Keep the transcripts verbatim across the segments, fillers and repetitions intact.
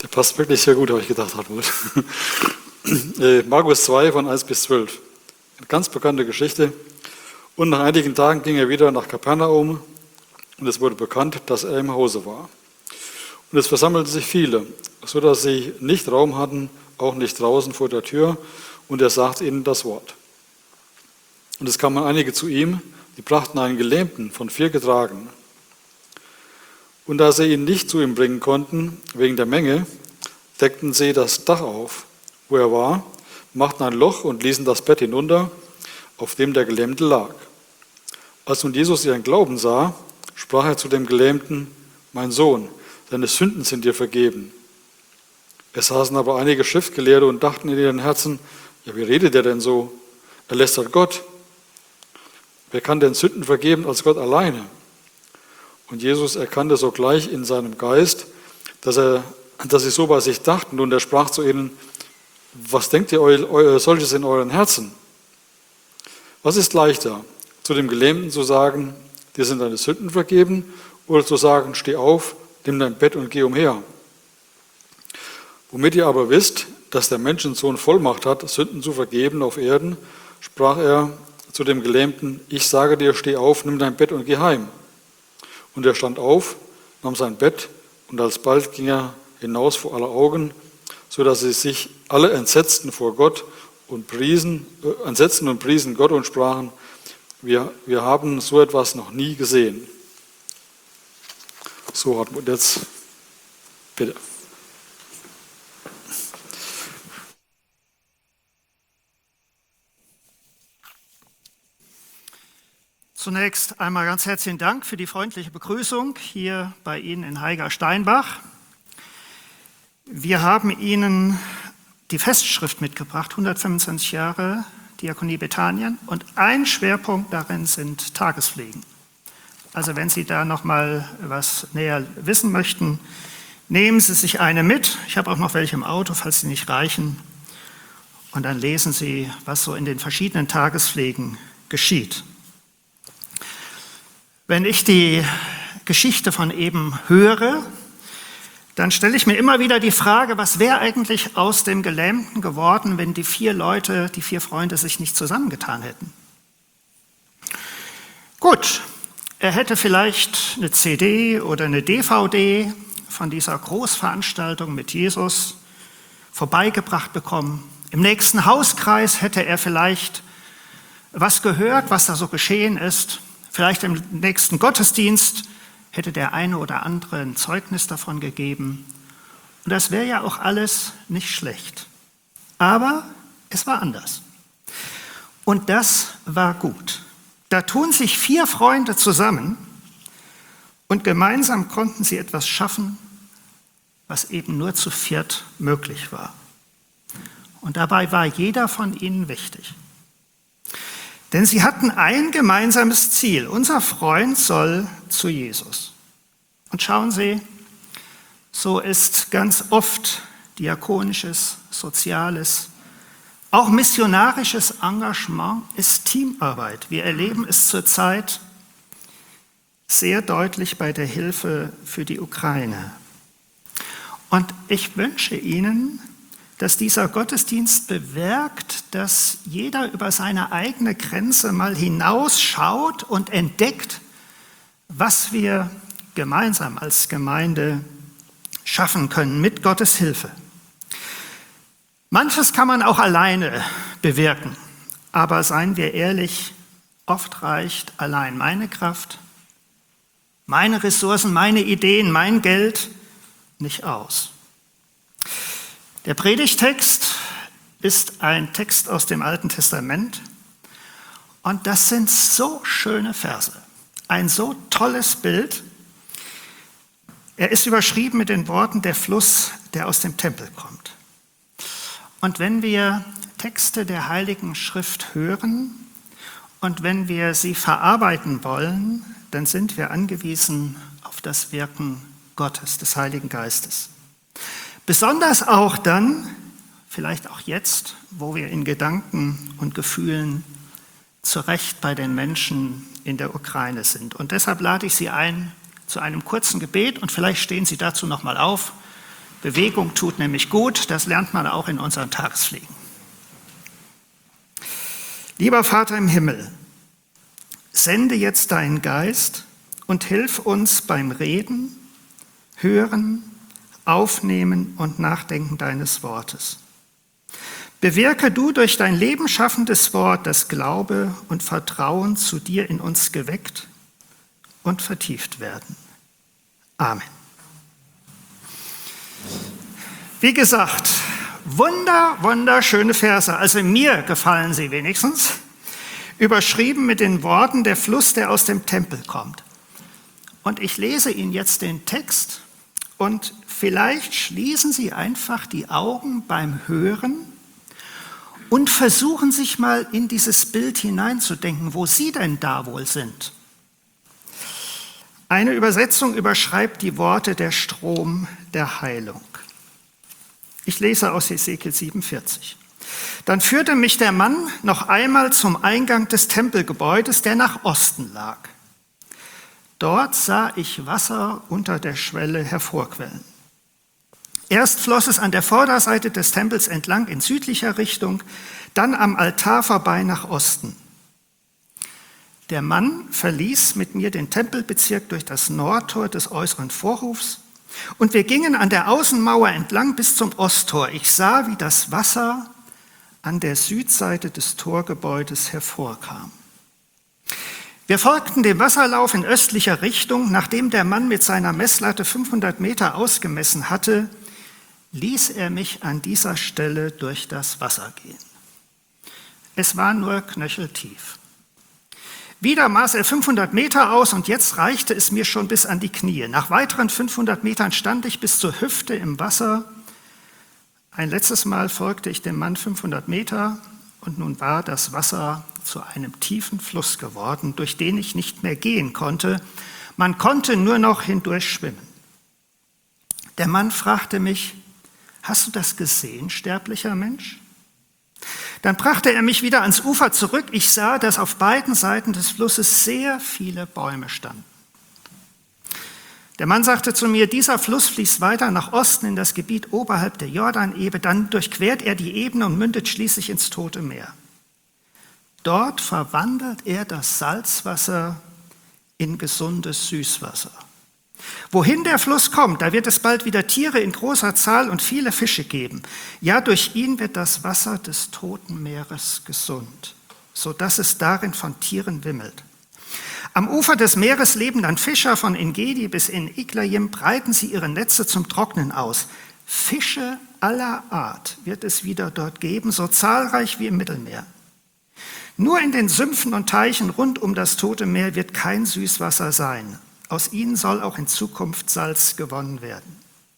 Passt wirklich sehr gut, habe ich gedacht, Hartmut. Markus zwei von eins bis zwölf. Eine ganz bekannte Geschichte. Und nach einigen Tagen ging er wieder nach Kapernaum und es wurde bekannt, dass er im Hause war. Und es versammelten sich viele, so dass sie nicht Raum hatten, auch nicht draußen vor der Tür, und er sagte ihnen das Wort. Und es kamen einige zu ihm, die brachten einen Gelähmten von vier getragen. Und da sie ihn nicht zu ihm bringen konnten, wegen der Menge, deckten sie das Dach auf, wo er war, machten ein Loch und ließen das Bett hinunter, auf dem der Gelähmte lag. Als nun Jesus ihren Glauben sah, sprach er zu dem Gelähmten: Mein Sohn, deine Sünden sind dir vergeben. Es saßen aber einige Schriftgelehrte und dachten in ihren Herzen: Ja, wie redet er denn so? Er lästert Gott. Wer kann denn Sünden vergeben als Gott alleine? Und Jesus erkannte sogleich in seinem Geist, dass, er, dass sie so bei sich dachten, und er sprach zu ihnen: Was denkt ihr eu, eu, solches in euren Herzen? Was ist leichter, zu dem Gelähmten zu sagen, dir sind deine Sünden vergeben, oder zu sagen, steh auf, nimm dein Bett und geh umher? Womit ihr aber wisst, dass der Menschensohn Vollmacht hat, Sünden zu vergeben auf Erden, sprach er zu dem Gelähmten: Ich sage dir, steh auf, nimm dein Bett und geh heim. Und er stand auf, nahm sein Bett, und alsbald ging er hinaus vor aller Augen, so dass sie sich alle entsetzten vor Gott und priesen, äh, entsetzten und priesen Gott und sprachen: wir, wir haben so etwas noch nie gesehen. So, Hartmut, jetzt bitte. Zunächst einmal ganz herzlichen Dank für die freundliche Begrüßung hier bei Ihnen in Heiger-Steinbach. Wir haben Ihnen die Festschrift mitgebracht, hundertfünfundzwanzig Jahre Diakonie Bethanien, und ein Schwerpunkt darin sind Tagespflegen. Also wenn Sie da noch mal was näher wissen möchten, nehmen Sie sich eine mit. Ich habe auch noch welche im Auto, falls sie nicht reichen. Und dann lesen Sie, was so in den verschiedenen Tagespflegen geschieht. Wenn ich die Geschichte von eben höre, dann stelle ich mir immer wieder die Frage, was wäre eigentlich aus dem Gelähmten geworden, wenn die vier Leute, die vier Freunde sich nicht zusammengetan hätten? Gut, er hätte vielleicht eine C D oder eine D V D von dieser Großveranstaltung mit Jesus vorbeigebracht bekommen. Im nächsten Hauskreis hätte er vielleicht was gehört, was da so geschehen ist. Vielleicht im nächsten Gottesdienst hätte der eine oder andere ein Zeugnis davon gegeben. Und das wäre ja auch alles nicht schlecht. Aber es war anders. Und das war gut. Da tun sich vier Freunde zusammen und gemeinsam konnten sie etwas schaffen, was eben nur zu viert möglich war. Und dabei war jeder von ihnen wichtig. Denn sie hatten ein gemeinsames Ziel. Unser Freund soll zu Jesus. Und schauen Sie, so ist ganz oft diakonisches, soziales, auch missionarisches Engagement ist Teamarbeit. Wir erleben es zurzeit sehr deutlich bei der Hilfe für die Ukraine. Und ich wünsche Ihnen, dass dieser Gottesdienst bewirkt, dass jeder über seine eigene Grenze mal hinausschaut und entdeckt, was wir gemeinsam als Gemeinde schaffen können mit Gottes Hilfe. Manches kann man auch alleine bewirken, aber seien wir ehrlich, oft reicht allein meine Kraft, meine Ressourcen, meine Ideen, mein Geld nicht aus. Der Predigtext ist ein Text aus dem Alten Testament und das sind so schöne Verse, ein so tolles Bild. Er ist überschrieben mit den Worten: der Fluss, der aus dem Tempel kommt. Und wenn wir Texte der Heiligen Schrift hören und wenn wir sie verarbeiten wollen, dann sind wir angewiesen auf das Wirken Gottes, des Heiligen Geistes. Besonders auch dann, vielleicht auch jetzt, wo wir in Gedanken und Gefühlen zu Recht bei den Menschen in der Ukraine sind. Und deshalb lade ich Sie ein zu einem kurzen Gebet und vielleicht stehen Sie dazu noch mal auf. Bewegung tut nämlich gut, das lernt man auch in unseren Tagespflegen. Lieber Vater im Himmel, sende jetzt deinen Geist und hilf uns beim Reden, Hören, Aufnehmen und Nachdenken deines Wortes. Bewirke du durch dein lebenschaffendes Wort, das Glaube und Vertrauen zu dir in uns geweckt und vertieft werden. Amen. Wie gesagt, wunder, wunderschöne Verse, also mir gefallen sie wenigstens, überschrieben mit den Worten der Fluss, der aus dem Tempel kommt. Und ich lese Ihnen jetzt den Text und vielleicht schließen Sie einfach die Augen beim Hören und versuchen sich mal in dieses Bild hineinzudenken, wo Sie denn da wohl sind. Eine Übersetzung überschreibt die Worte der Strom der Heilung. Ich lese aus Hesekiel siebenundvierzig. Dann führte mich der Mann noch einmal zum Eingang des Tempelgebäudes, der nach Osten lag. Dort sah ich Wasser unter der Schwelle hervorquellen. Erst floss es an der Vorderseite des Tempels entlang in südlicher Richtung, dann am Altar vorbei nach Osten. Der Mann verließ mit mir den Tempelbezirk durch das Nordtor des äußeren Vorhofs und wir gingen an der Außenmauer entlang bis zum Osttor. Ich sah, wie das Wasser an der Südseite des Torgebäudes hervorkam. Wir folgten dem Wasserlauf in östlicher Richtung. Nachdem der Mann mit seiner Messlatte fünfhundert Meter ausgemessen hatte, ließ er mich an dieser Stelle durch das Wasser gehen. Es war nur knöcheltief. Wieder maß er fünfhundert Meter aus und jetzt reichte es mir schon bis an die Knie. Nach weiteren fünfhundert Metern stand ich bis zur Hüfte im Wasser. Ein letztes Mal folgte ich dem Mann fünfhundert Meter und nun war das Wasser zu einem tiefen Fluss geworden, durch den ich nicht mehr gehen konnte. Man konnte nur noch hindurch schwimmen. Der Mann fragte mich: Hast du das gesehen, sterblicher Mensch? Dann brachte er mich wieder ans Ufer zurück. Ich sah, dass auf beiden Seiten des Flusses sehr viele Bäume standen. Der Mann sagte zu mir: Dieser Fluss fließt weiter nach Osten in das Gebiet oberhalb der Jordanebene, dann durchquert er die Ebene und mündet schließlich ins Tote Meer. Dort verwandelt er das Salzwasser in gesundes Süßwasser. Wohin der Fluss kommt, da wird es bald wieder Tiere in großer Zahl und viele Fische geben. Ja, durch ihn wird das Wasser des Toten Meeres gesund, sodass es darin von Tieren wimmelt. Am Ufer des Meeres leben dann Fischer von Engedi bis in Iglayim, breiten sie ihre Netze zum Trocknen aus. Fische aller Art wird es wieder dort geben, so zahlreich wie im Mittelmeer. Nur in den Sümpfen und Teichen rund um das Tote Meer wird kein Süßwasser sein. Aus ihnen soll auch in Zukunft Salz gewonnen werden.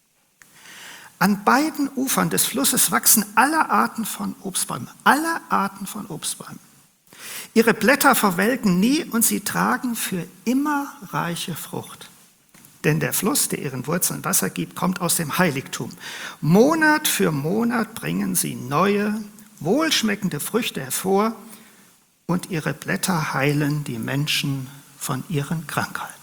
An beiden Ufern des Flusses wachsen alle Arten von Obstbäumen, alle Arten von Obstbäumen. Ihre Blätter verwelken nie und sie tragen für immer reiche Frucht. Denn der Fluss, der ihren Wurzeln Wasser gibt, kommt aus dem Heiligtum. Monat für Monat bringen sie neue, wohlschmeckende Früchte hervor und ihre Blätter heilen die Menschen von ihren Krankheiten.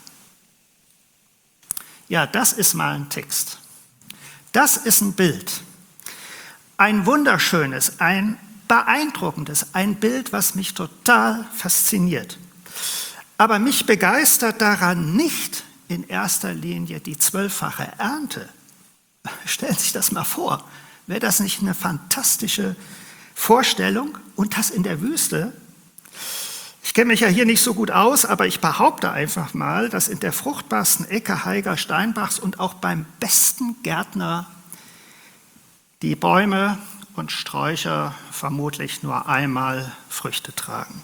Ja, das ist mal ein Text. Das ist ein Bild. Ein wunderschönes, ein beeindruckendes, ein Bild, was mich total fasziniert. Aber mich begeistert daran nicht in erster Linie die zwölffache Ernte. Stellen Sie sich das mal vor. Wäre das nicht eine fantastische Vorstellung? Und das in der Wüste? Ich kenne mich ja hier nicht so gut aus, aber ich behaupte einfach mal, dass in der fruchtbarsten Ecke Heiger-Steinbachs und auch beim besten Gärtner die Bäume und Sträucher vermutlich nur einmal Früchte tragen.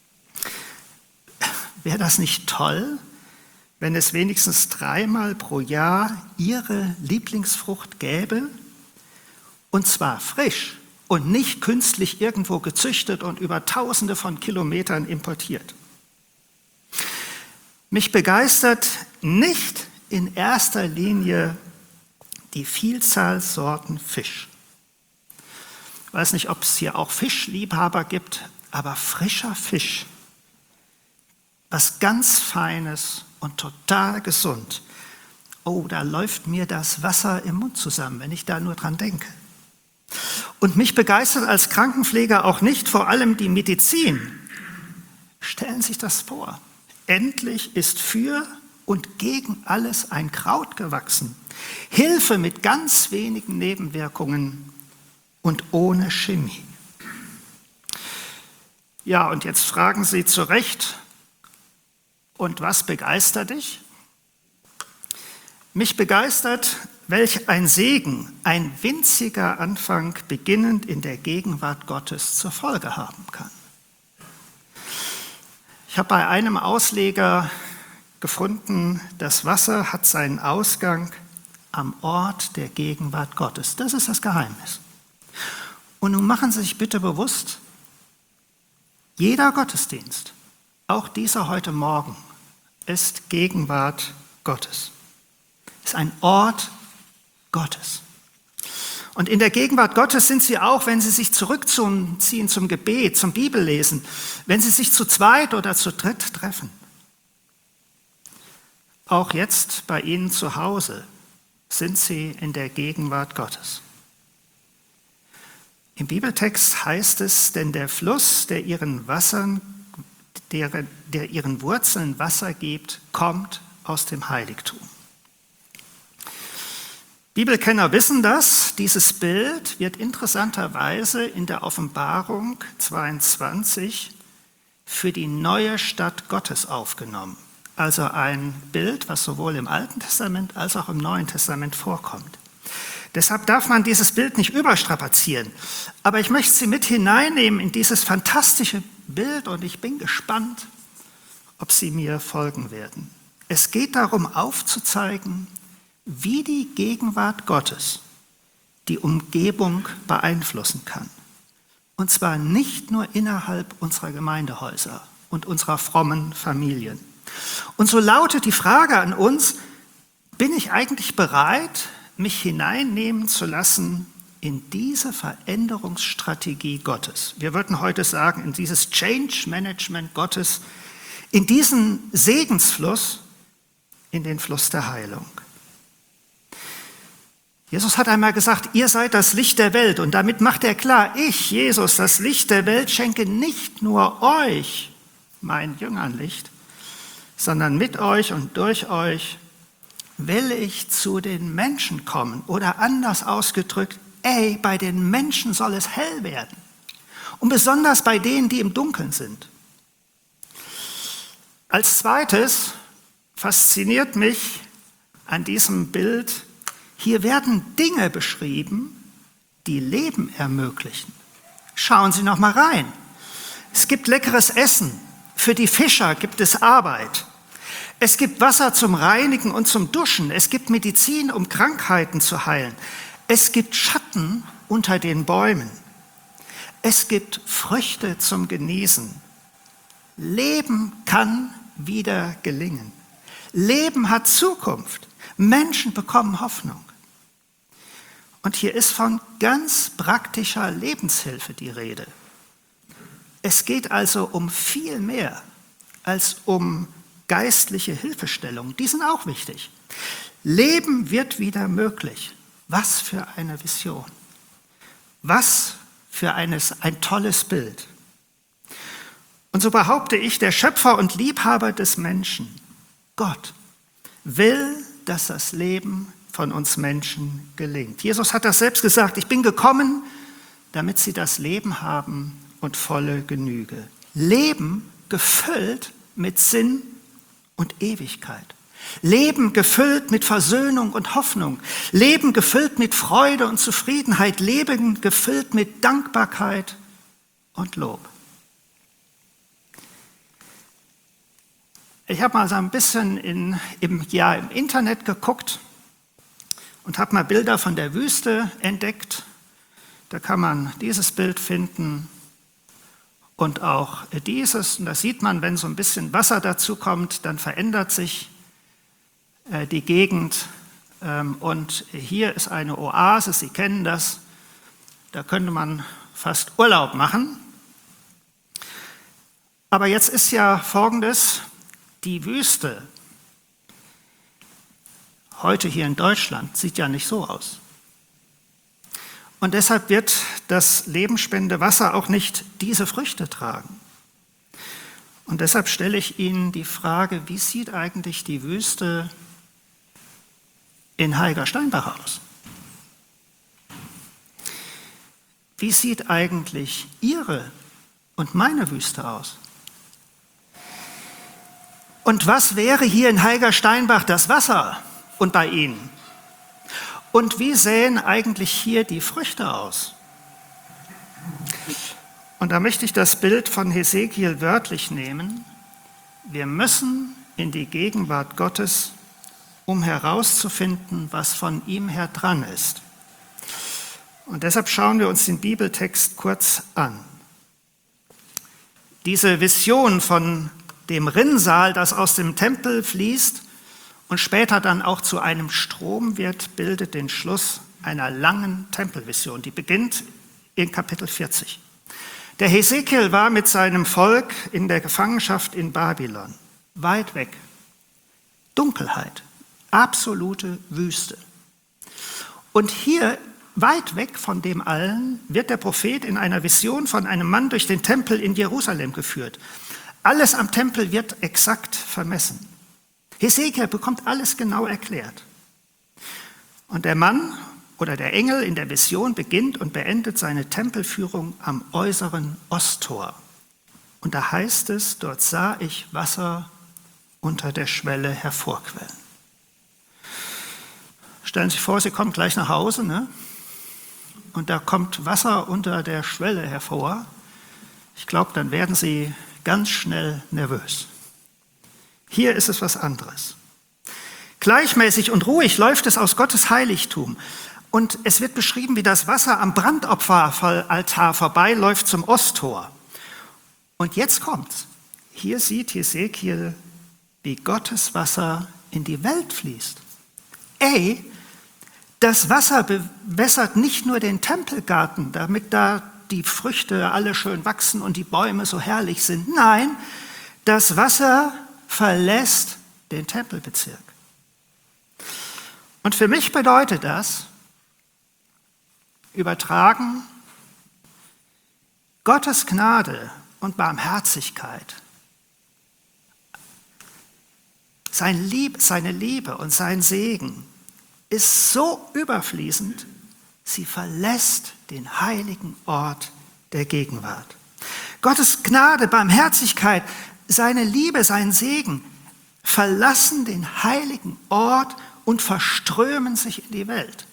Wäre das nicht toll, wenn es wenigstens dreimal pro Jahr Ihre Lieblingsfrucht gäbe? Und zwar frisch und nicht künstlich irgendwo gezüchtet und über Tausende von Kilometern importiert. Mich begeistert nicht in erster Linie die Vielzahl Sorten Fisch. Ich weiß nicht, ob es hier auch Fischliebhaber gibt, aber frischer Fisch, was ganz Feines und total gesund. oh, da läuft mir das Wasser im Mund zusammen, wenn ich da nur dran denke. Und mich begeistert als Krankenpfleger auch nicht vor allem die Medizin. Stellen Sie sich das vor. Endlich ist für und gegen alles ein Kraut gewachsen. Hilfe mit ganz wenigen Nebenwirkungen und ohne Chemie. Ja, und jetzt fragen Sie zu Recht, und was begeistert dich? Mich begeistert, welch ein Segen ein winziger Anfang beginnend in der Gegenwart Gottes zur Folge haben kann. Ich habe bei einem Ausleger gefunden, das Wasser hat seinen Ausgang am Ort der Gegenwart Gottes. Das ist das Geheimnis. Und nun machen Sie sich bitte bewusst, jeder Gottesdienst, auch dieser heute Morgen, ist Gegenwart Gottes. Ist ein Ort Gottes. Und in der Gegenwart Gottes sind Sie auch, wenn Sie sich zurückziehen zum Gebet, zum Bibellesen, wenn Sie sich zu zweit oder zu dritt treffen. Auch jetzt bei Ihnen zu Hause sind Sie in der Gegenwart Gottes. Im Bibeltext heißt es, denn der Fluss, der ihren Wassern, der, der ihren Wurzeln Wasser gibt, kommt aus dem Heiligtum. Bibelkenner wissen das. Dieses Bild wird interessanterweise in der Offenbarung zweiundzwanzig für die neue Stadt Gottes aufgenommen. Also ein Bild, was sowohl im Alten Testament als auch im Neuen Testament vorkommt. Deshalb darf man dieses Bild nicht überstrapazieren. Aber ich möchte Sie mit hineinnehmen in dieses fantastische Bild und ich bin gespannt, ob Sie mir folgen werden. Es geht darum, aufzuzeigen, wie die Gegenwart Gottes die Umgebung beeinflussen kann. Und zwar nicht nur innerhalb unserer Gemeindehäuser und unserer frommen Familien. Und so lautet die Frage an uns, bin ich eigentlich bereit, mich hineinnehmen zu lassen in diese Veränderungsstrategie Gottes? Wir würden heute sagen, in dieses Change Management Gottes, in diesen Segensfluss, in den Fluss der Heilung. Jesus hat einmal gesagt, ihr seid das Licht der Welt. Und damit macht er klar, ich, Jesus, das Licht der Welt, schenke nicht nur euch, meinen Jüngern, Licht, sondern mit euch und durch euch will ich zu den Menschen kommen. Oder anders ausgedrückt, ey, bei den Menschen soll es hell werden. Und besonders bei denen, die im Dunkeln sind. Als zweites fasziniert mich an diesem Bild, hier werden Dinge beschrieben, die Leben ermöglichen. Schauen Sie noch mal rein. Es gibt leckeres Essen. Für die Fischer gibt es Arbeit. Es gibt Wasser zum Reinigen und zum Duschen. Es gibt Medizin, um Krankheiten zu heilen. Es gibt Schatten unter den Bäumen. Es gibt Früchte zum Genießen. Leben kann wieder gelingen. Leben hat Zukunft. Menschen bekommen Hoffnung. Und hier ist von ganz praktischer Lebenshilfe die Rede. Es geht also um viel mehr als um geistliche Hilfestellung. Die sind auch wichtig. Leben wird wieder möglich. Was für eine Vision. Was für eines, ein tolles Bild. Und so behaupte ich, der Schöpfer und Liebhaber des Menschen, Gott, will, dass das Leben von uns Menschen gelingt. Jesus hat das selbst gesagt, ich bin gekommen, damit sie das Leben haben und volle Genüge. Leben gefüllt mit Sinn und Ewigkeit. Leben gefüllt mit Versöhnung und Hoffnung. Leben gefüllt mit Freude und Zufriedenheit. Leben gefüllt mit Dankbarkeit und Lob. Ich habe mal so ein bisschen in, im, ja, im Internet geguckt und habe mal Bilder von der Wüste entdeckt. Da kann man dieses Bild finden und auch dieses. Und da sieht man, wenn so ein bisschen Wasser dazu kommt, dann verändert sich äh, die Gegend. Ähm, und hier ist eine Oase, Sie kennen das. Da könnte man fast Urlaub machen. Aber jetzt ist ja Folgendes: Die Wüste. heute hier in Deutschland sieht ja nicht so aus. Und deshalb wird das lebensspendende Wasser auch nicht diese Früchte tragen. Und deshalb stelle ich Ihnen die Frage, wie sieht eigentlich die Wüste in Heiger-Steinbach aus? Wie sieht eigentlich Ihre und meine Wüste aus? Und was wäre hier in Heiger-Steinbach das Wasser und bei Ihnen? Und wie sähen eigentlich hier die Früchte aus? Und da möchte ich das Bild von Hesekiel wörtlich nehmen. Wir müssen in die Gegenwart Gottes, um herauszufinden, was von ihm her dran ist. Und deshalb schauen wir uns den Bibeltext kurz an. Diese Vision von dem Rinnsal, das aus dem Tempel fließt und später dann auch zu einem Strom wird, bildet den Schluss einer langen Tempelvision. Die beginnt in Kapitel vierzig. Der Hesekiel war mit seinem Volk in der Gefangenschaft in Babylon, weit weg. Dunkelheit, absolute Wüste. Und hier, weit weg von dem allen, wird der Prophet in einer Vision von einem Mann durch den Tempel in Jerusalem geführt. Alles am Tempel wird exakt vermessen. Hesekiel bekommt alles genau erklärt. Und der Mann oder der Engel in der Vision beginnt und beendet seine Tempelführung am äußeren Osttor. Und da heißt es, dort sah ich Wasser unter der Schwelle hervorquellen. Stellen Sie sich vor, Sie kommen gleich nach Hause, ne? Und da kommt Wasser unter der Schwelle hervor. Ich glaube, dann werden Sie ganz schnell nervös. Hier ist es was anderes. Gleichmäßig und ruhig läuft es aus Gottes Heiligtum. Und es wird beschrieben, wie das Wasser am Brandopferaltar vorbeiläuft zum Osttor. Und jetzt kommt's. Hier sieht Hesekiel, wie Gottes Wasser in die Welt fließt. Ey, das Wasser bewässert nicht nur den Tempelgarten, damit da die Früchte alle schön wachsen und die Bäume so herrlich sind. Nein, das Wasser verlässt den Tempelbezirk. Und für mich bedeutet das, übertragen, Gottes Gnade und Barmherzigkeit, sein Lieb, seine Liebe und sein Segen ist so überfließend, sie verlässt den heiligen Ort der Gegenwart. Gottes Gnade, Barmherzigkeit, seine Liebe, sein Segen verlassen den heiligen Ort und verströmen sich in die Welt.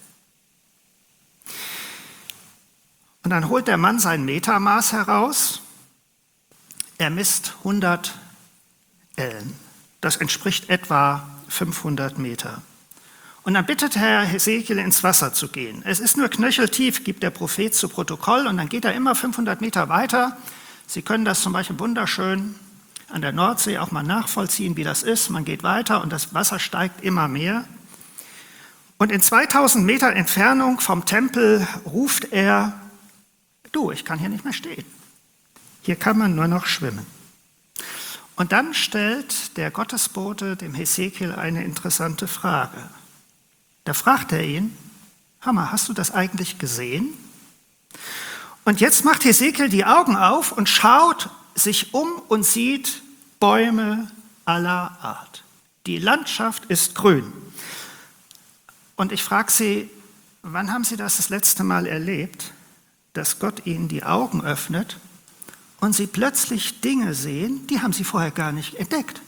Und dann holt der Mann sein Metermaß heraus. Er misst hundert Ellen. Das entspricht etwa fünfhundert Meter. Und dann bittet Herr Hesekiel, ins Wasser zu gehen. Es ist nur knöcheltief, gibt der Prophet zu Protokoll, und dann geht er immer fünfhundert Meter weiter. Sie können das zum Beispiel wunderschön an der Nordsee auch mal nachvollziehen, wie das ist. Man geht weiter und das Wasser steigt immer mehr. Und in zweitausend Meter Entfernung vom Tempel ruft er: Du, ich kann hier nicht mehr stehen. Hier kann man nur noch schwimmen. Und dann stellt der Gottesbote dem Hesekiel eine interessante Frage. Da fragt er ihn: Hammer, hast du das eigentlich gesehen? Und jetzt macht Hesekiel die Augen auf und schaut sich um und sieht Bäume aller Art. Die Landschaft ist grün. Und ich frage Sie, wann haben Sie das das letzte Mal erlebt, dass Gott ihnen die Augen öffnet und sie plötzlich Dinge sehen, die haben sie vorher gar nicht entdeckt.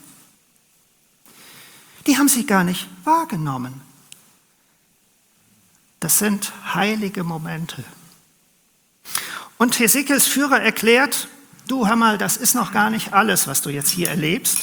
Die haben sie gar nicht wahrgenommen. Das sind heilige Momente. Und Hesekiels Führer erklärt: Du, hör mal, das ist noch gar nicht alles, was du jetzt hier erlebst.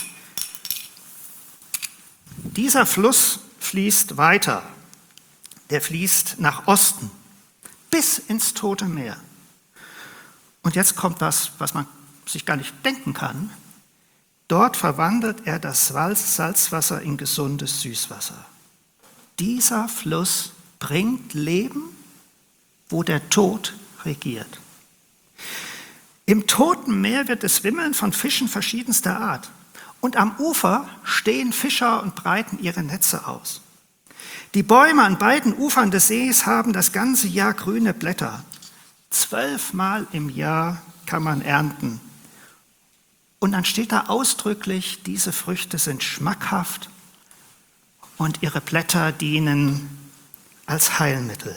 Dieser Fluss fließt weiter. Der fließt nach Osten bis ins Tote Meer. Und jetzt kommt was, was man sich gar nicht denken kann. Dort verwandelt er das Salzwasser in gesundes Süßwasser. Dieser Fluss bringt Leben, wo der Tod regiert. Im Toten Meer wird es wimmeln von Fischen verschiedenster Art. Und am Ufer stehen Fischer und breiten ihre Netze aus. Die Bäume an beiden Ufern des Sees haben das ganze Jahr grüne Blätter. Zwölfmal im Jahr kann man ernten. Und dann steht da ausdrücklich, diese Früchte sind schmackhaft und ihre Blätter dienen als Heilmittel.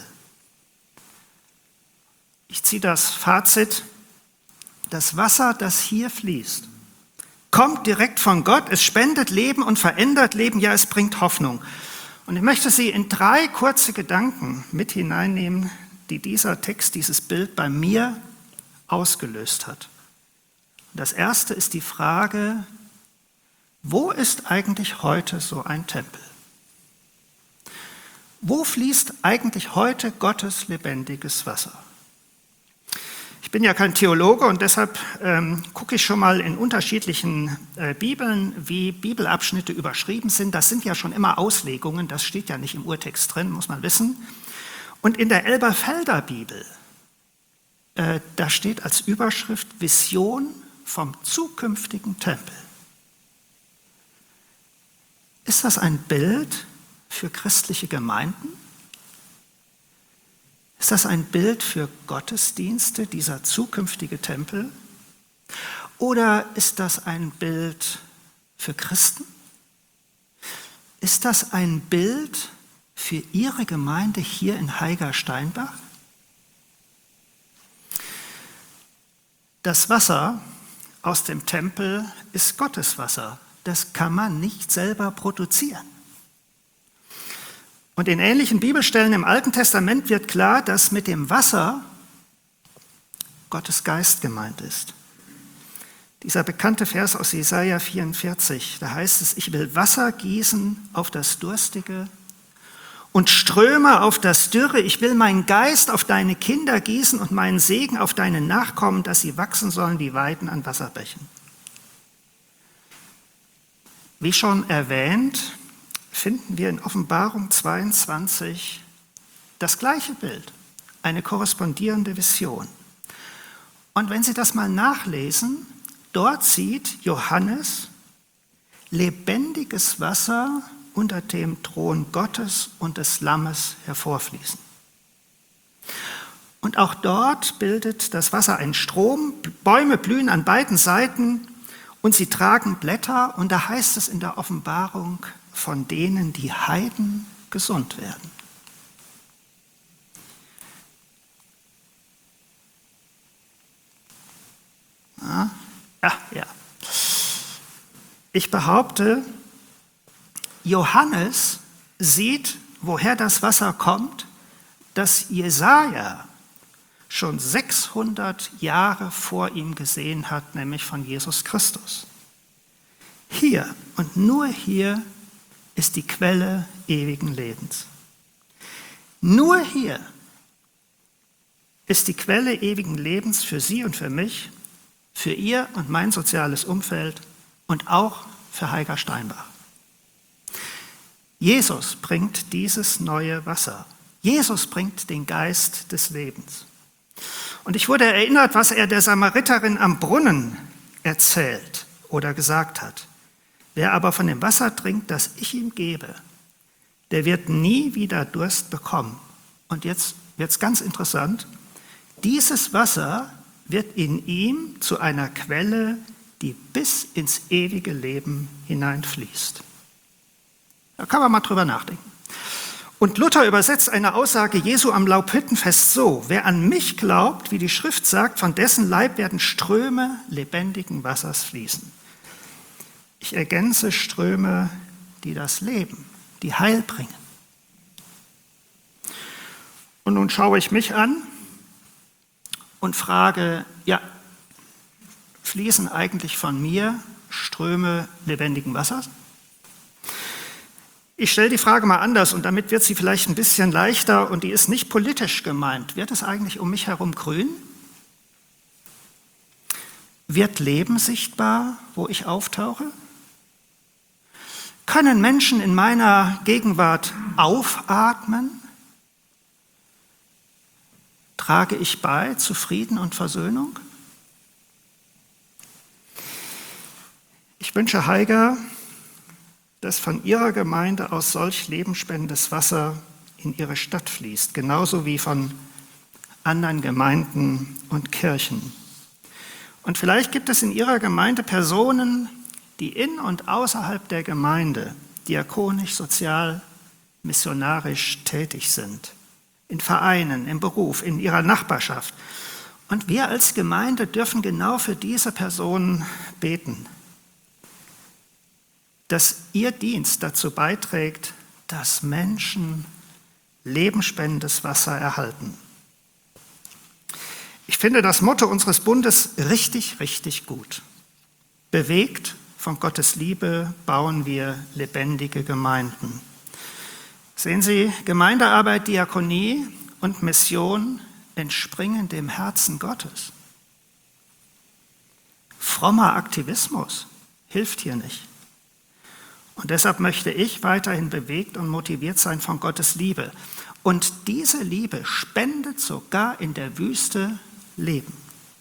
Ich ziehe das Fazit: Das Wasser, das hier fließt, kommt direkt von Gott. Es spendet Leben und verändert Leben. Ja, es bringt Hoffnung. Und ich möchte Sie in drei kurze Gedanken mit hineinnehmen, die dieser Text, dieses Bild bei mir ausgelöst hat. Das erste ist die Frage: Wo ist eigentlich heute so ein Tempel? Wo fließt eigentlich heute Gottes lebendiges Wasser? Ich bin ja kein Theologe und deshalb ähm, gucke ich schon mal in unterschiedlichen äh, Bibeln, wie Bibelabschnitte überschrieben sind. Das sind ja schon immer Auslegungen, das steht ja nicht im Urtext drin, muss man wissen. Und in der Elberfelder Bibel, äh, da steht als Überschrift Vision vom zukünftigen Tempel. Ist das ein Bild für christliche Gemeinden? Ist das ein Bild für Gottesdienste, dieser zukünftige Tempel? Oder ist das ein Bild für Christen? Ist das ein Bild für Ihre Gemeinde hier in Heiger-Steinbach? Das Wasser aus dem Tempel ist Gottes Wasser. Das kann man nicht selber produzieren. Und in ähnlichen Bibelstellen im Alten Testament wird klar, dass mit dem Wasser Gottes Geist gemeint ist. Dieser bekannte Vers aus Jesaja vierundvierzig, da heißt es: Ich will Wasser gießen auf das Durstige und Ströme auf das Dürre. Ich will meinen Geist auf deine Kinder gießen und meinen Segen auf deine Nachkommen, dass sie wachsen sollen wie Weiden an Wasserbächen. Wie schon erwähnt, finden wir in Offenbarung zweiundzwanzig das gleiche Bild, eine korrespondierende Vision. Und wenn Sie das mal nachlesen, dort sieht Johannes lebendiges Wasser unter dem Thron Gottes und des Lammes hervorfließen. Und auch dort bildet das Wasser einen Strom, Bäume blühen an beiden Seiten und sie tragen Blätter, und da heißt es in der Offenbarung von denen, die Heiden gesund werden. Ja, ja, ja. Ich behaupte, Johannes sieht, woher das Wasser kommt, das Jesaja schon sechshundert Jahre vor ihm gesehen hat, nämlich von Jesus Christus. Hier und nur hier ist die Quelle ewigen Lebens. Nur hier ist die Quelle ewigen Lebens für Sie und für mich, für Ihr und mein soziales Umfeld und auch für Heiger Steinbach. Jesus bringt dieses neue Wasser. Jesus bringt den Geist des Lebens. Und ich wurde erinnert, was er der Samariterin am Brunnen erzählt oder gesagt hat. Wer aber von dem Wasser trinkt, das ich ihm gebe, der wird nie wieder Durst bekommen. Und jetzt wird es ganz interessant. Dieses Wasser wird in ihm zu einer Quelle, die bis ins ewige Leben hineinfließt. Da kann man mal drüber nachdenken. Und Luther übersetzt eine Aussage Jesu am Laubhüttenfest so: Wer an mich glaubt, wie die Schrift sagt, von dessen Leib werden Ströme lebendigen Wassers fließen. Ich ergänze: Ströme, die das Leben, die Heil bringen. Und nun schaue ich mich an und frage, ja, fließen eigentlich von mir Ströme lebendigen Wassers? Ich stelle die Frage mal anders, und damit wird sie vielleicht ein bisschen leichter, und die ist nicht politisch gemeint. Wird es eigentlich um mich herum grün? Wird Leben sichtbar, wo ich auftauche? Können Menschen in meiner Gegenwart aufatmen? Trage ich bei zu Frieden und Versöhnung? Ich wünsche Heiger dass von ihrer Gemeinde aus solch lebensspendendes Wasser in ihre Stadt fließt, genauso wie von anderen Gemeinden und Kirchen. Und vielleicht gibt es in ihrer Gemeinde Personen, die in und außerhalb der Gemeinde diakonisch, sozial, missionarisch tätig sind, in Vereinen, im Beruf, in ihrer Nachbarschaft. Und wir als Gemeinde dürfen genau für diese Personen beten, dass ihr Dienst dazu beiträgt, dass Menschen lebensspendendes Wasser erhalten. Ich finde das Motto unseres Bundes richtig, richtig gut. Bewegt von Gottes Liebe bauen wir lebendige Gemeinden. Sehen Sie, Gemeindearbeit, Diakonie und Mission entspringen dem Herzen Gottes. Frommer Aktivismus hilft hier nicht. Und deshalb möchte ich weiterhin bewegt und motiviert sein von Gottes Liebe. Und diese Liebe spendet sogar in der Wüste Leben.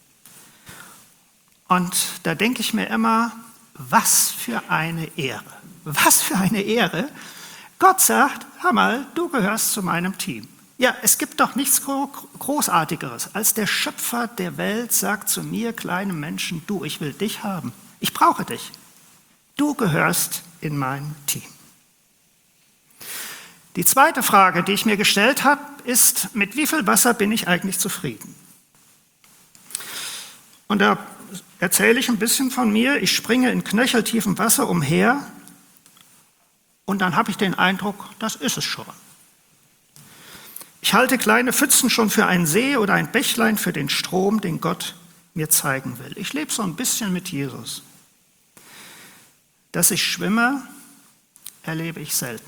Und da denke ich mir immer, was für eine Ehre. Was für eine Ehre. Gott sagt, hör mal, du gehörst zu meinem Team. Ja, es gibt doch nichts Großartigeres, als der Schöpfer der Welt sagt zu mir, kleinem Menschen, du, ich will dich haben. Ich brauche dich. Du gehörst in mein Team. Die zweite Frage, die ich mir gestellt habe, ist, mit wie viel Wasser bin ich eigentlich zufrieden? Und da erzähle ich ein bisschen von mir. Ich springe in knöcheltiefem Wasser umher und dann habe ich den Eindruck, das ist es schon. Ich halte kleine Pfützen schon für einen See oder ein Bächlein für den Strom, den Gott mir zeigen will. Ich lebe so ein bisschen mit Jesus. Dass ich schwimme, erlebe ich selten.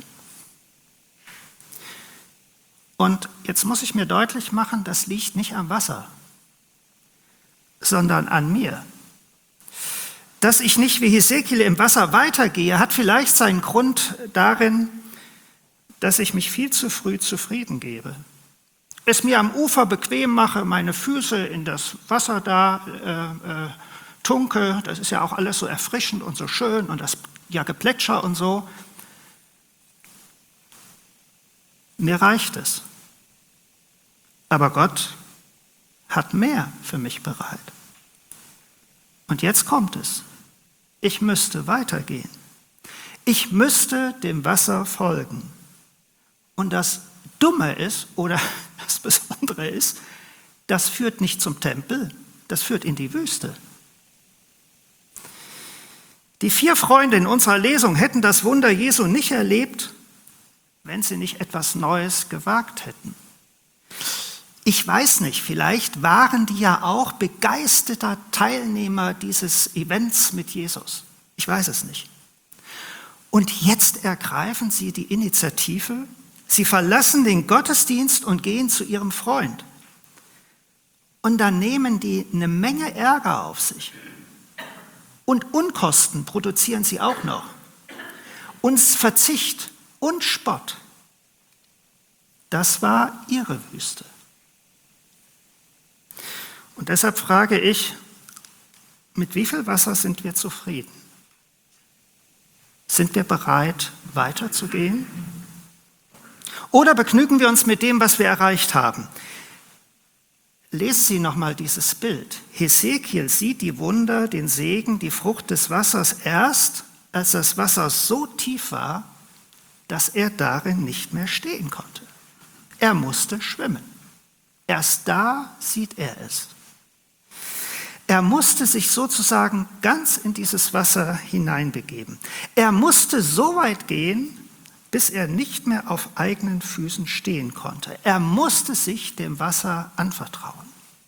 Und jetzt muss ich mir deutlich machen, das liegt nicht am Wasser, sondern an mir. Dass ich nicht wie Hesekiel im Wasser weitergehe, hat vielleicht seinen Grund darin, dass ich mich viel zu früh zufrieden gebe. Es mir am Ufer bequem mache, meine Füße in das Wasser da äh, äh, tunke, das ist ja auch alles so erfrischend und so schön und das ja Geplätscher und so. Mir reicht es. Aber Gott hat mehr für mich bereit. Und jetzt kommt es. Ich müsste weitergehen. Ich müsste dem Wasser folgen. Und das Dumme ist, oder das Besondere ist, das führt nicht zum Tempel, das führt in die Wüste. Die vier Freunde in unserer Lesung hätten das Wunder Jesu nicht erlebt, wenn sie nicht etwas Neues gewagt hätten. Ich weiß nicht, vielleicht waren die ja auch begeisterter Teilnehmer dieses Events mit Jesus. Ich weiß es nicht. Und jetzt ergreifen sie die Initiative. Sie verlassen den Gottesdienst und gehen zu ihrem Freund. Und dann nehmen die eine Menge Ärger auf sich. Und Unkosten produzieren sie auch noch. Und Verzicht und Spott. Das war ihre Wüste. Und deshalb frage ich, mit wie viel Wasser sind wir zufrieden? Sind wir bereit, weiterzugehen? Oder begnügen wir uns mit dem, was wir erreicht haben? Lesen Sie nochmal dieses Bild. Hesekiel sieht die Wunder, den Segen, die Frucht des Wassers erst, als das Wasser so tief war, dass er darin nicht mehr stehen konnte. Er musste schwimmen. Erst da sieht er es. Er musste sich sozusagen ganz in dieses Wasser hineinbegeben. Er musste so weit gehen, bis er nicht mehr auf eigenen Füßen stehen konnte. Er musste sich dem Wasser anvertrauen.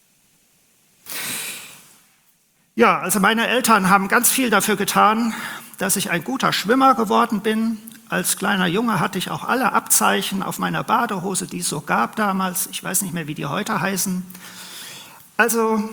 Ja, also meine Eltern haben ganz viel dafür getan, dass ich ein guter Schwimmer geworden bin. Als kleiner Junge hatte ich auch alle Abzeichen auf meiner Badehose, die es so gab damals. Ich weiß nicht mehr, wie die heute heißen. Also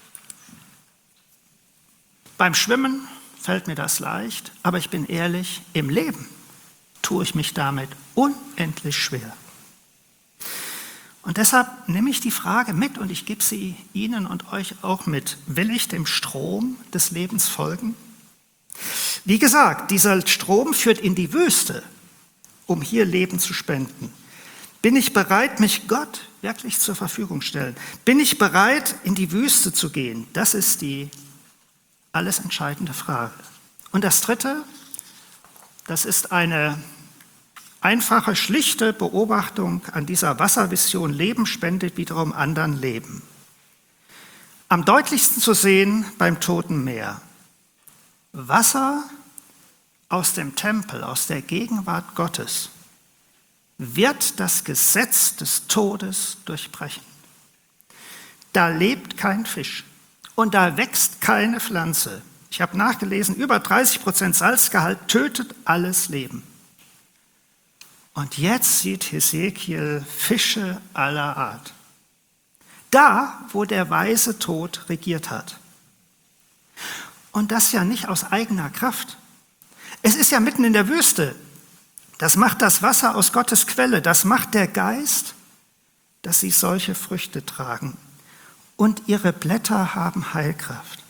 beim Schwimmen fällt mir das leicht, aber ich bin ehrlich, im Leben tue ich mich damit unendlich schwer. Und deshalb nehme ich die Frage mit und ich gebe sie Ihnen und euch auch mit. Will ich dem Strom des Lebens folgen? Wie gesagt, dieser Strom führt in die Wüste, um hier Leben zu spenden. Bin ich bereit, mich Gott wirklich zur Verfügung stellen? Bin ich bereit, in die Wüste zu gehen? Das ist die alles entscheidende Frage. Und das Dritte, das ist eine einfache, schlichte Beobachtung an dieser Wasservision. Leben spendet wiederum anderen Leben. Am deutlichsten zu sehen beim Toten Meer. Wasser aus dem Tempel, aus der Gegenwart Gottes, wird das Gesetz des Todes durchbrechen. Da lebt kein Fisch und da wächst keine Pflanze. Ich habe nachgelesen, über dreißig Prozent Salzgehalt tötet alles Leben. Und jetzt sieht Hesekiel Fische aller Art. Da, wo der weise Tod regiert hat. Und das ja nicht aus eigener Kraft. Es ist ja mitten in der Wüste. Das macht das Wasser aus Gottes Quelle. Das macht der Geist, dass sie solche Früchte tragen. Und ihre Blätter haben Heilkraft.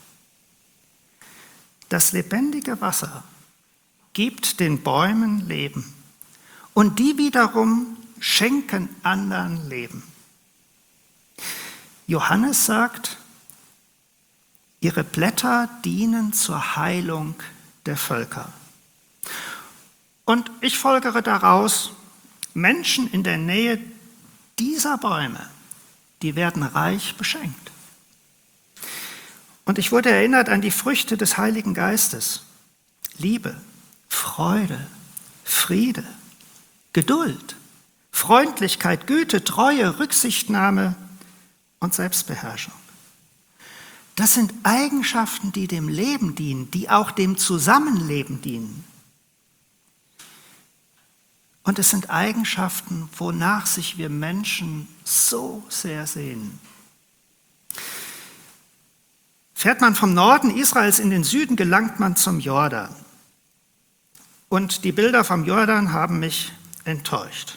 Das lebendige Wasser gibt den Bäumen Leben. Und die wiederum schenken anderen Leben. Johannes sagt, ihre Blätter dienen zur Heilung der Völker. Und ich folgere daraus, Menschen in der Nähe dieser Bäume, die werden reich beschenkt. Und ich wurde erinnert an die Früchte des Heiligen Geistes. Liebe, Freude, Friede, Geduld, Freundlichkeit, Güte, Treue, Rücksichtnahme und Selbstbeherrschung. Das sind Eigenschaften, die dem Leben dienen, die auch dem Zusammenleben dienen. Und es sind Eigenschaften, wonach sich wir Menschen so sehr sehnen. Fährt man vom Norden Israels in den Süden, gelangt man zum Jordan. Und die Bilder vom Jordan haben mich enttäuscht.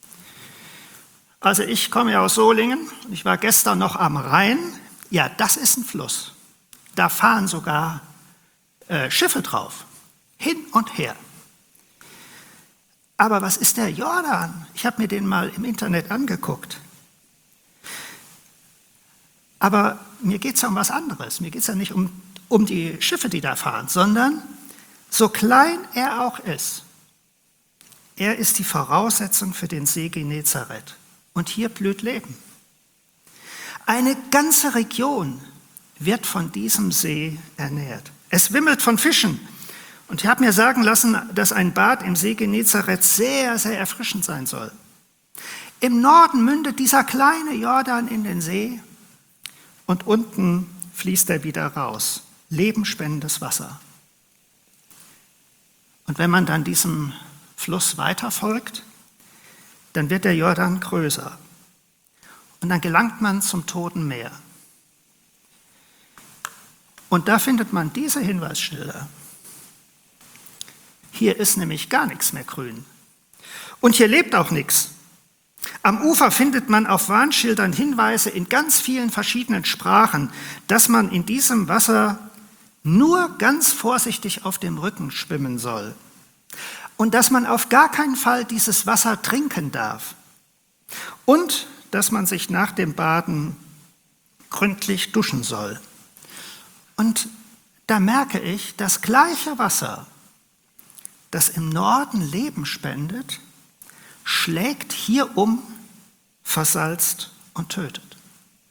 Also ich komme ja aus Solingen, ich war gestern noch am Rhein. Ja, das ist ein Fluss. Da fahren sogar äh, Schiffe drauf, hin und her. Aber was ist der Jordan? Ich habe mir den mal im Internet angeguckt. Aber mir geht es ja um was anderes. Mir geht es ja nicht um, um die Schiffe, die da fahren, sondern so klein er auch ist, er ist die Voraussetzung für den See Genezareth. Und hier blüht Leben. Eine ganze Region wird von diesem See ernährt. Es wimmelt von Fischen. Und ich habe mir sagen lassen, dass ein Bad im See Genezareth sehr, sehr erfrischend sein soll. Im Norden mündet dieser kleine Jordan in den See und unten fließt er wieder raus. Lebensspendendes Wasser. Und wenn man dann diesem Fluss weiterfolgt, dann wird der Jordan größer. Und dann gelangt man zum Toten Meer. Und da findet man diese Hinweisschilder. Hier ist nämlich gar nichts mehr grün. Und hier lebt auch nichts. Am Ufer findet man auf Warnschildern Hinweise in ganz vielen verschiedenen Sprachen, dass man in diesem Wasser nur ganz vorsichtig auf dem Rücken schwimmen soll. Und dass man auf gar keinen Fall dieses Wasser trinken darf. Und dass man sich nach dem Baden gründlich duschen soll. Und da merke ich, das gleiche Wasser, das im Norden Leben spendet, schlägt hier um, versalzt und tötet.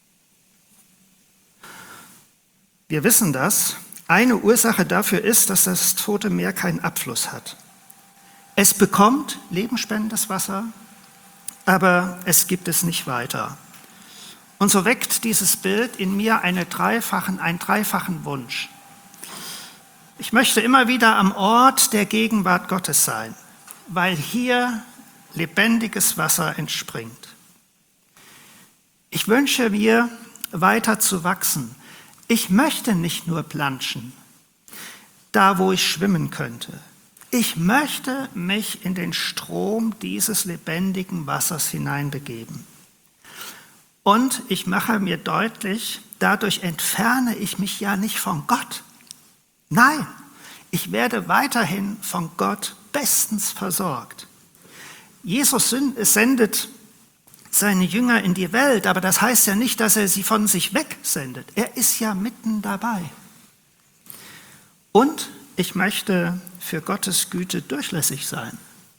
Wir wissen das. Eine Ursache dafür ist, dass das Tote Meer keinen Abfluss hat. Es bekommt lebensspendendes Wasser, aber es gibt es nicht weiter. Und so weckt dieses Bild in mir eine dreifachen, einen dreifachen Wunsch. Ich möchte immer wieder am Ort der Gegenwart Gottes sein, weil hier lebendiges Wasser entspringt. Ich wünsche mir, weiter zu wachsen. Ich möchte nicht nur planschen, da wo ich schwimmen könnte. Ich möchte mich in den Strom dieses lebendigen Wassers hineinbegeben. Und ich mache mir deutlich, dadurch entferne ich mich ja nicht von Gott. Nein, Ich werde weiterhin von Gott bestens versorgt. Jesus sendet seine Jünger in die Welt, aber das heißt ja nicht, dass er sie von sich wegsendet. Er ist ja mitten dabei. Und ich möchte für Gottes Güte durchlässig sein.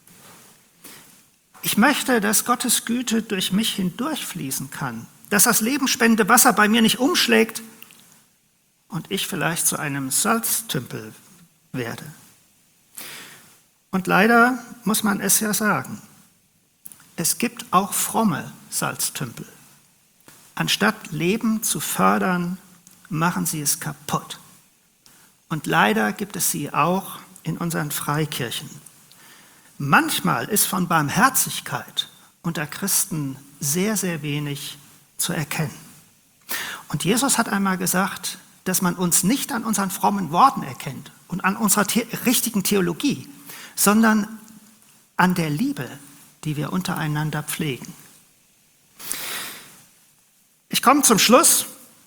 Ich möchte, dass Gottes Güte durch mich hindurchfließen kann, dass das lebensspendende Wasser bei mir nicht umschlägt und ich vielleicht zu einem Salztümpel werde. Und leider muss man es ja sagen, es gibt auch fromme Salztümpel. Anstatt Leben zu fördern, machen sie es kaputt. Und leider gibt es sie auch in unseren Freikirchen. Manchmal ist von Barmherzigkeit unter Christen sehr, sehr wenig zu erkennen. Und Jesus hat einmal gesagt, dass man uns nicht an unseren frommen Worten erkennt und an unserer the- richtigen Theologie, sondern an der Liebe, die wir untereinander pflegen. Ich komme zum Schluss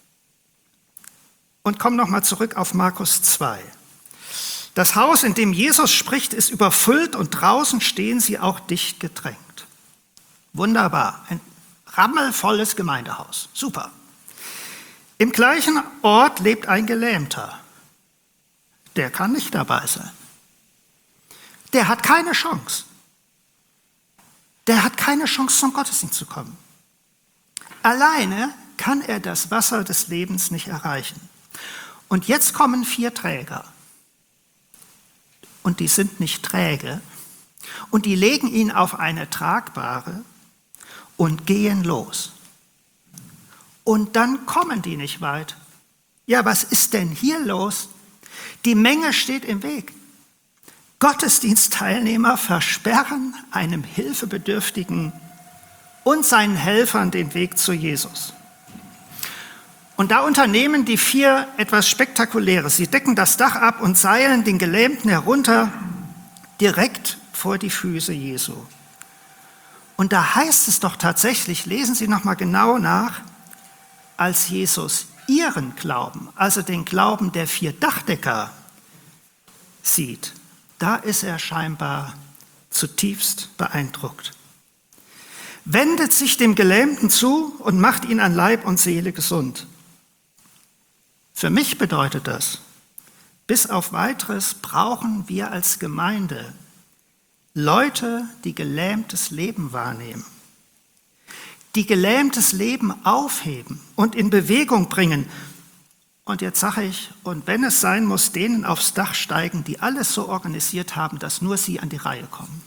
und komme nochmal zurück auf Markus zwei. Das Haus, in dem Jesus spricht, ist überfüllt und draußen stehen sie auch dicht gedrängt. Wunderbar, ein rammelvolles Gemeindehaus, super. Im gleichen Ort lebt ein Gelähmter. Der kann nicht dabei sein. Der hat keine Chance. Der hat keine Chance, zum Gottesdienst zu kommen. Alleine kann er das Wasser des Lebens nicht erreichen. Und jetzt kommen vier Träger. Und die sind nicht träge. Und die legen ihn auf eine tragbare und gehen los. Und dann kommen die nicht weit. Ja, was ist denn hier los? Die Menge steht im Weg. Gottesdienstteilnehmer versperren einem Hilfebedürftigen und seinen Helfern den Weg zu Jesus. Und da unternehmen die vier etwas Spektakuläres. Sie decken das Dach ab und seilen den Gelähmten herunter, direkt vor die Füße Jesu. Und da heißt es doch tatsächlich, lesen Sie noch mal genau nach, als Jesus ihren Glauben, also den Glauben der vier Dachdecker, sieht, da ist er scheinbar zutiefst beeindruckt. Wendet sich dem Gelähmten zu und macht ihn an Leib und Seele gesund. Für mich bedeutet das, bis auf Weiteres brauchen wir als Gemeinde Leute, die gelähmtes Leben wahrnehmen, die gelähmtes Leben aufheben und in Bewegung bringen. Und jetzt sage ich, und wenn es sein muss, denen aufs Dach steigen, die alles so organisiert haben, dass nur sie an die Reihe kommen.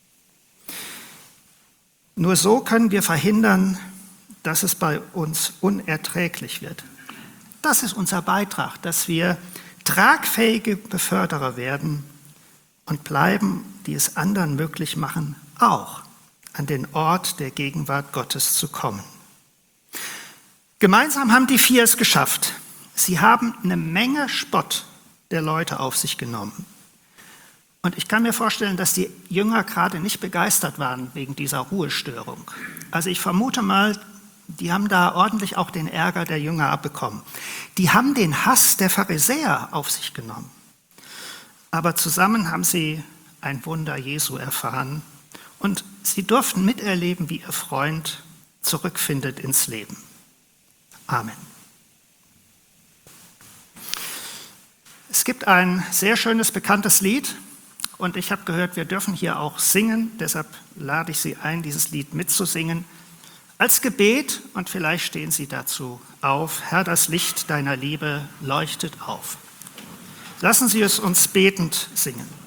Nur so können wir verhindern, dass es bei uns unerträglich wird. Das ist unser Beitrag, dass wir tragfähige Beförderer werden und bleiben, die es anderen möglich machen, auch an den Ort der Gegenwart Gottes zu kommen. Gemeinsam haben die vier es geschafft. Sie haben eine Menge Spott der Leute auf sich genommen. Und ich kann mir vorstellen, dass die Jünger gerade nicht begeistert waren wegen dieser Ruhestörung. Also ich vermute mal, die haben da ordentlich auch den Ärger der Jünger abbekommen. Die haben den Hass der Pharisäer auf sich genommen. Aber zusammen haben sie ein Wunder Jesu erfahren und sie durften miterleben, wie ihr Freund zurückfindet ins Leben. Amen. Es gibt ein sehr schönes, bekanntes Lied und ich habe gehört, wir dürfen hier auch singen. Deshalb lade ich Sie ein, dieses Lied mitzusingen. Als Gebet, und vielleicht stehen Sie dazu auf, Herr, das Licht deiner Liebe leuchtet auf. Lassen Sie es uns betend singen.